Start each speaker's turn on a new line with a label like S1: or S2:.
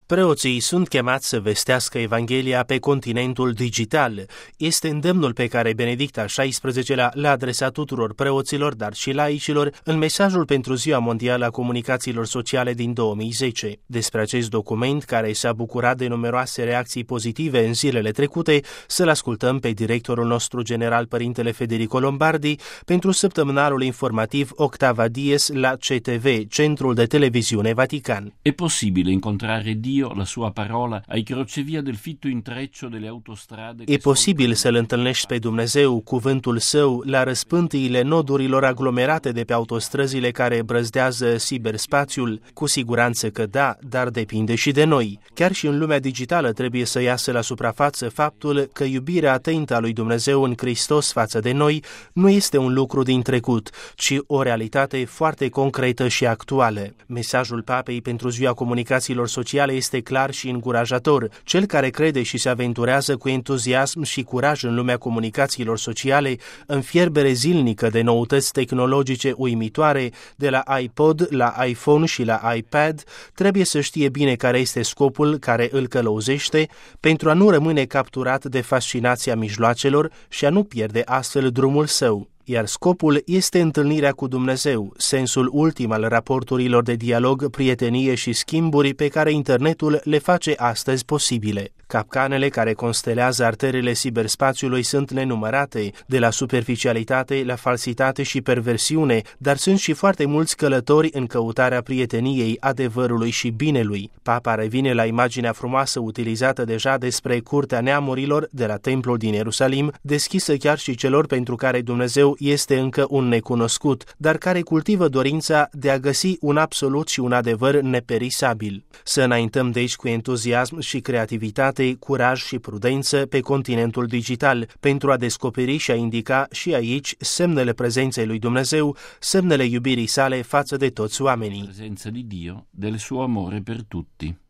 S1: Preoții sunt chemați să vestească Evanghelia pe continentul digital. Este îndemnul pe care Benedict al XVI-lea l-a adresat tuturor preoților, dar și laicilor, în mesajul pentru Ziua Mondială a Comunicațiilor Sociale din 2010. Despre acest document, care s-a bucurat de numeroase reacții pozitive în zilele trecute, să-l ascultăm pe directorul nostru general, Părintele Federico Lombardi, pentru săptămânalul informativ Octava Dies la CTV, Centrul de Televiziune Vatican.
S2: È possibile incontrare Dio, la sua parola, ai crocevia del fitto intreccio delle autostrade.
S1: E posibil să-L întâlnești pe Dumnezeu, cuvântul Său, la răspântiile nodurilor aglomerate de pe autostrăzile care brăzdează ciberspațiul? Cu siguranță că da, dar depinde și de noi. Chiar și în lumea digitală trebuie să iasă la suprafață faptul că iubirea atentă a lui Dumnezeu în Hristos față de noi nu este un lucru din trecut, ci o realitate foarte concretă și actuală. Mesajul Papei pentru Ziua Comunicațiilor Sociale este clar și încurajator. Cel care crede și se aventurează cu entuziasm și curaj în lumea comunicațiilor sociale, în fierbere zilnică de noutăți tehnologice uimitoare, de la iPod la iPhone și la iPad, trebuie să știe bine care este scopul care îl călăuzește pentru a nu rămâne capturat de fascinația mijloacelor și a nu pierde astfel drumul său. Iar scopul este întâlnirea cu Dumnezeu, sensul ultim al raporturilor de dialog, prietenie și schimburi pe care internetul le face astăzi posibile. Capcanele care constelează arterele ciberspațiului sunt nenumărate, de la superficialitate la falsitate și perversiune, dar sunt și foarte mulți călători în căutarea prieteniei, adevărului și binelui. Papa revine la imaginea frumoasă utilizată deja despre curtea neamurilor de la templul din Ierusalim, deschisă chiar și celor pentru care Dumnezeu este încă un necunoscut, dar care cultivă dorința de a găsi un absolut și un adevăr neperisabil. Să înaintăm deci cu entuziasm și creativitate, curaj și prudență pe continentul digital, pentru a descoperi și a indica și aici semnele prezenței lui Dumnezeu, semnele iubirii sale față de toți oamenii.
S2: Presența di Dio, del suo amore per tutti.